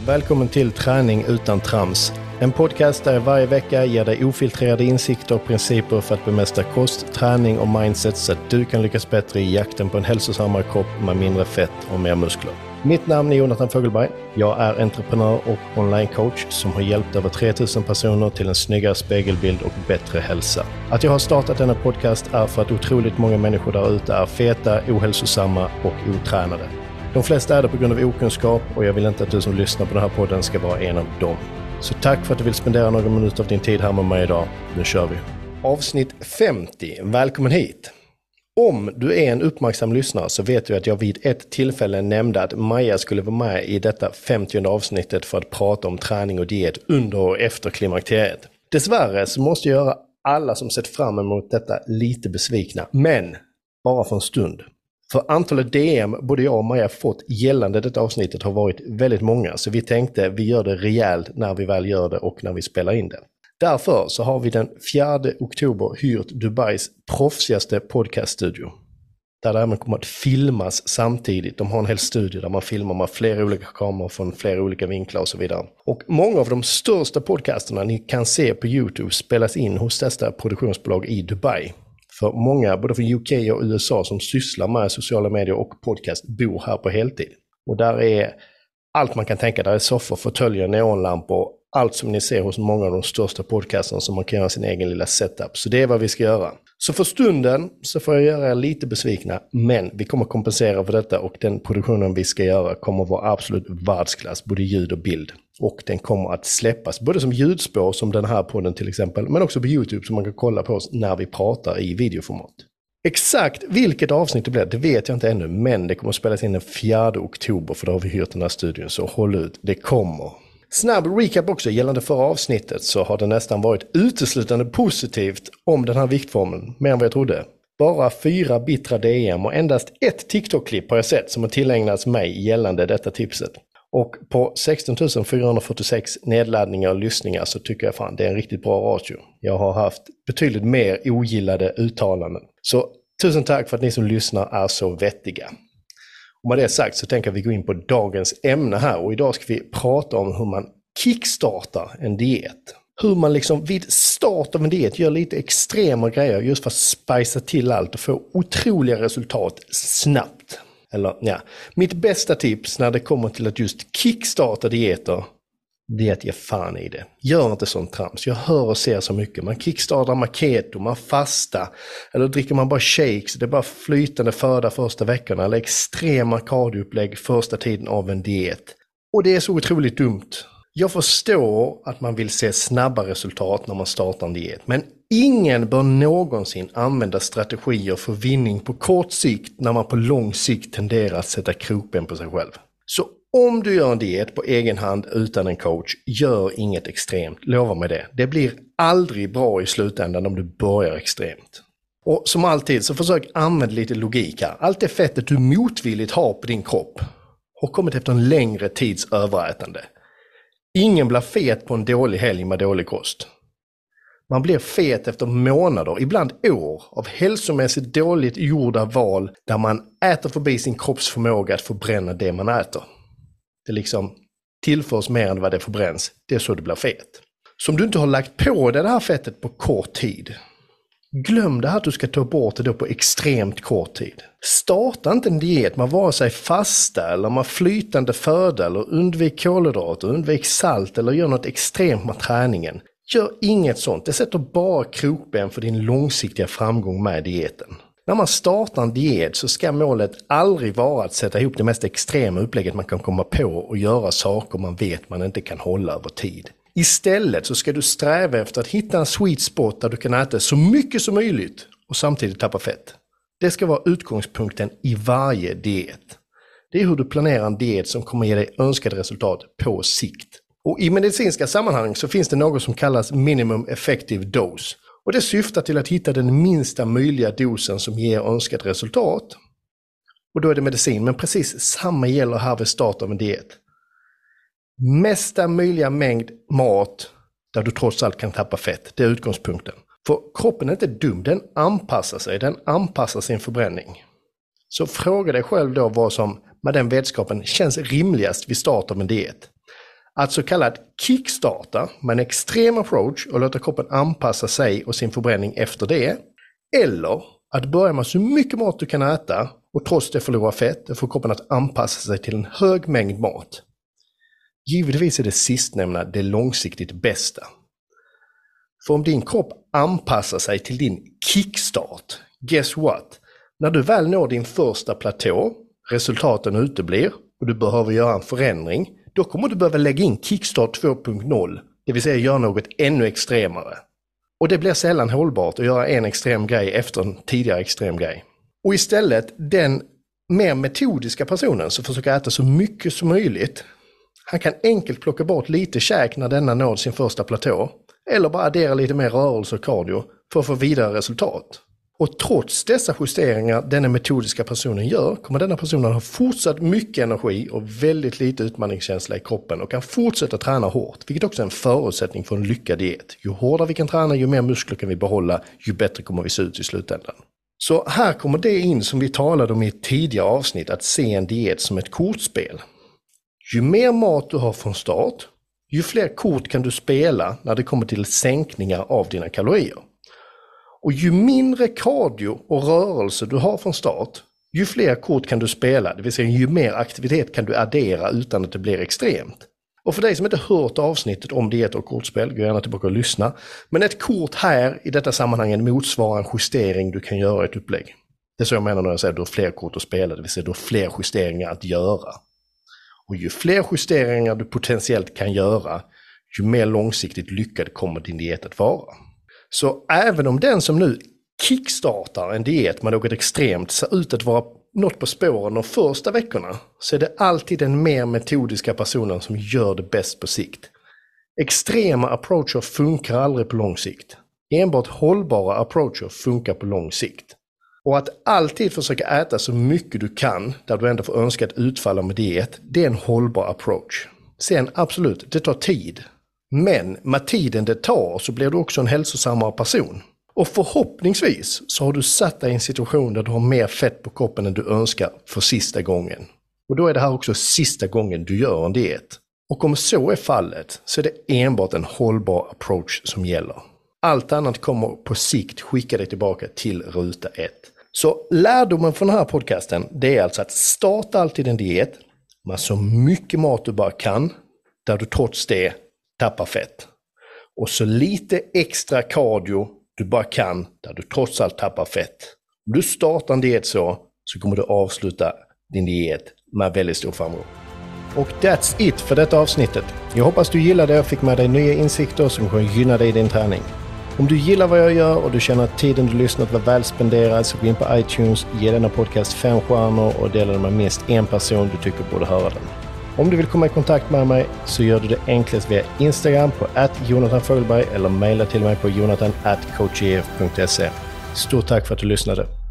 Välkommen till Träning utan trams. En podcast där jag varje vecka ger dig ofiltrerade insikter och principer för att bemästra kost, träning och mindset så att du kan lyckas bättre i jakten på en hälsosammare kropp med mindre fett och mer muskler. Mitt namn är Jonathan Fogelberg. Jag är entreprenör och online-coach som har hjälpt över 3000 personer till en snyggare spegelbild och bättre hälsa. Att jag har startat denna podcast är för att otroligt många människor där ute är feta, ohälsosamma och otränade. De flesta är det på grund av okunskap och jag vill inte att du som lyssnar på den här podden ska vara en av dem. Så tack för att du vill spendera några minuter av din tid här med mig idag. Nu kör vi. Avsnitt 50. Välkommen hit. Om du är en uppmärksam lyssnare så vet du att jag vid ett tillfälle nämnde att Maja skulle vara med i detta 50:e avsnittet för att prata om träning och diet under och efter klimakteriet. Dessvärre så måste jag göra alla som sett fram emot detta lite besvikna, men bara för en stund. För antalet DM både jag och Maja fått gällande detta avsnittet har varit väldigt många, så vi tänkte vi gör det rejält när vi väl gör det och när vi spelar in det. Därför så har vi den 4 oktober hyrt Dubais proffsigaste podcaststudio. Där det även kommer att filmas samtidigt. De har en hel studio där man filmar med flera olika kameror från flera olika vinklar och så vidare. Och många av de största podcasterna ni kan se på YouTube spelas in hos dessa produktionsbolag i Dubai. För många, både från UK och USA som sysslar med sociala medier och podcast, bor här på heltid. Och där är allt man kan tänka, där är soffor, fåtöljer, neonlampor, allt som ni ser hos många av de största podcasterna som man kan göra sin egen lilla setup. Så det är vad vi ska göra. Så för stunden så får jag göra er lite besvikna, men vi kommer kompensera för detta och den produktionen vi ska göra kommer vara absolut världsklass, både ljud och bild. Och den kommer att släppas både som ljudspår som den här podden till exempel, men också på YouTube som man kan kolla på oss när vi pratar i videoformat. Exakt vilket avsnitt det blir, det vet jag inte ännu, men det kommer att spelas in den 4 oktober för då har vi hyrt den här studion, så håll ut, det kommer. Snabb recap också, gällande förra avsnittet så har det nästan varit uteslutande positivt om den här viktformen, mer än vad jag trodde. Bara 4 bittra DM och endast ett TikTok-klipp har jag sett som har tillägnats mig gällande detta tipset. Och på 16 446 nedladdningar och lyssningar så tycker jag fan det är en riktigt bra ratio. Jag har haft betydligt mer ogillade uttalanden. Så tusen tack för att ni som lyssnar är så vettiga. Och med det sagt så tänker vi gå in på dagens ämne här. Och idag ska vi prata om hur man kickstartar en diet. Hur man liksom vid start av en diet gör lite extrema grejer just för att spicea till allt och få otroliga resultat snabbt. Eller ja, mitt bästa tips när det kommer till att just kickstarta dieter, det är att ge fan i det. Gör inte sånt trams. Jag hör och ser så mycket. Man kickstartar med keto, man fasta. Eller dricker man bara shakes. Det är bara flytande föda första veckorna. Eller extrema kardioupplägg första tiden av en diet. Och det är så otroligt dumt. Jag förstår att man vill se snabba resultat när man startar en diet. Men ingen bör någonsin använda strategier för vinning på kort sikt när man på lång sikt tenderar att sätta krokben på sig själv. Så om du gör en diet på egen hand utan en coach, gör inget extremt, lova mig det. Det blir aldrig bra i slutändan om du börjar extremt. Och som alltid så försök använda lite logik här. Allt det fettet du motvilligt har på din kropp har kommit efter en längre tids överätande. Ingen blir fet på en dålig helg med dålig kost. Man blir fet efter månader, ibland år, av hälsomässigt dåligt gjorda val där man äter förbi sin kropps förmåga att förbränna det man äter. Det liksom tillförs mer än vad det förbränns. Det är så det blir fet. Så om du inte har lagt på det här fettet på kort tid, glöm det här att du ska ta bort det då på extremt kort tid. Starta inte en diet med vare sig fasta eller med flytande föda eller undvik kolhydrater, undvik salt eller gör något extremt med träningen. Gör inget sånt. Det sätter bara krokben för din långsiktiga framgång med dieten. När man startar en diet så ska målet aldrig vara att sätta ihop det mest extrema upplägget man kan komma på och göra saker man vet man inte kan hålla över tid. Istället så ska du sträva efter att hitta en sweet spot där du kan äta så mycket som möjligt och samtidigt tappa fett. Det ska vara utgångspunkten i varje diet. Det är hur du planerar en diet som kommer ge dig önskade resultat på sikt. Och i medicinska sammanhang så finns det något som kallas minimum effective dose. Och det syftar till att hitta den minsta möjliga dosen som ger önskat resultat. Och då är det medicin, men precis samma gäller här vid start av en diet. Mesta möjliga mängd mat där du trots allt kan tappa fett, det är utgångspunkten. För kroppen är inte dum, den anpassar sig, den anpassar sin förbränning. Så fråga dig själv då vad som med den vetskapen känns rimligast vid start av en diet. Att så kallad kickstarta med en extrem approach och låta kroppen anpassa sig och sin förbränning efter det. Eller att börja med så mycket mat du kan äta och trots det förlora fett och få kroppen att anpassa sig till en hög mängd mat. Givetvis är det sistnämnda det långsiktigt bästa. För om din kropp anpassar sig till din kickstart, guess what? När du väl når din första platå, resultaten uteblir och du behöver göra en förändring, då kommer du behöva lägga in kickstart 2.0, det vill säga göra något ännu extremare. Och det blir sällan hållbart att göra en extrem grej efter en tidigare extrem grej. Och istället den mer metodiska personen som försöker äta så mycket som möjligt, han kan enkelt plocka bort lite käk när denna når sin första platå, eller bara addera lite mer rörelse och cardio för att få vidare resultat. Och trots dessa justeringar denna metodiska personen gör, kommer denna personen ha fortsatt mycket energi och väldigt lite utmaningskänsla i kroppen och kan fortsätta träna hårt, vilket också är en förutsättning för en lyckad diet. Ju hårdare vi kan träna, ju mer muskler kan vi behålla, ju bättre kommer vi se ut i slutändan. Så här kommer det in som vi talade om i ett tidigare avsnitt, att se en diet som ett kortspel. Ju mer mat du har från start, ju fler kort kan du spela när det kommer till sänkningar av dina kalorier. Och ju mindre cardio och rörelse du har från start, ju fler kort kan du spela, det vill säga ju mer aktivitet kan du addera utan att det blir extremt. Och för dig som inte hört avsnittet om diet och kortspel, gå gärna tillbaka och lyssna. Men ett kort här i detta sammanhang motsvarar en justering du kan göra i ett upplägg. Det är så jag menar när jag säger att du har fler kort att spela, det vill säga du har fler justeringar att göra. Och ju fler justeringar du potentiellt kan göra, ju mer långsiktigt lyckad kommer din diet att vara. Så även om den som nu kickstartar en diet med något extremt ser ut att vara något på spåren de första veckorna, så är det alltid den mer metodiska personen som gör det bäst på sikt. Extrema approacher funkar aldrig på lång sikt. Enbart hållbara approacher funkar på lång sikt. Och att alltid försöka äta så mycket du kan där du ändå får önskat utfalla med diet, det är en hållbar approach. Sen absolut, det tar tid. Men med tiden det tar så blir du också en hälsosammare person. Och förhoppningsvis så har du satt dig i en situation där du har mer fett på kroppen än du önskar för sista gången. Och då är det här också sista gången du gör en diet. Och om så är fallet så är det enbart en hållbar approach som gäller. Allt annat kommer på sikt skicka dig tillbaka till ruta 1. Så lärdomen från den här podcasten, det är alltså att starta alltid en diet med så mycket mat du bara kan, där du trots det tappar fett. Och så lite extra cardio du bara kan, där du trots allt tappar fett. Om du startar en diet så kommer du avsluta din diet med väldigt stor framgång. Och that's it för detta avsnittet. Jag hoppas du gillade det och fick med dig nya insikter som kommer gynna dig i din träning. Om du gillar vad jag gör och du känner att tiden du lyssnat var väl spenderad, så gå in på iTunes, ge denna podcast 5 stjärnor och dela den med minst en person du tycker borde höra den. Om du vill komma i kontakt med mig så gör du det enklast via Instagram på @JonathanFogelberg eller mejla till mig på jonathan@coachef.se. Stort tack för att du lyssnade.